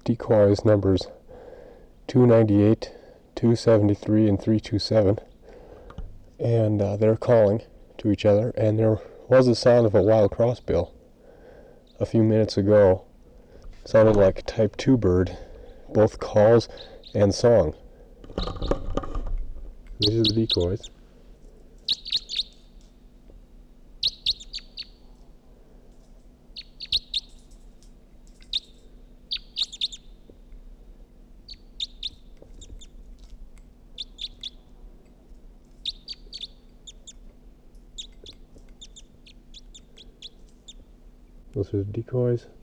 decoys numbers 298, 273, and 327, and they're calling to each other, and there was the sound of a wild crossbill a few minutes ago. Sounded like a type 2 bird, both calls and song. These are the decoys. Those are the decoys.